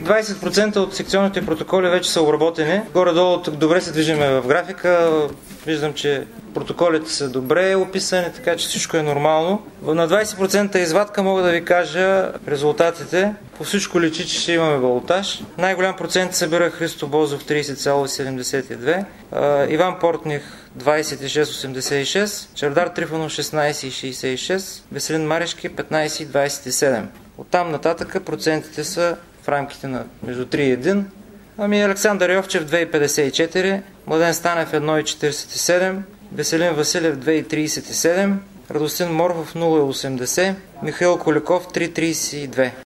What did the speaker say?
20% от секционните протоколи вече са обработени. Горе-долу добре се движиме в графика. Виждам, че протоколите са добре описани, така че всичко е нормално. На 20% извадка мога да ви кажа резултатите. По всичко личи, че ще имаме балотаж. Най-голям процент събира Христо Бозов 30,72, Иван Портних 26,86, Чавдар Трифонов 16,66, Веселин Марешки 15,27. Оттам нататък процентите са в рамките на между 3 и 1. Александър Йовчев 2,54, Младен Станев 1,47, Веселин Василев 2,37, Радостин Морхов 0,80, Михаил Коликов 3,32.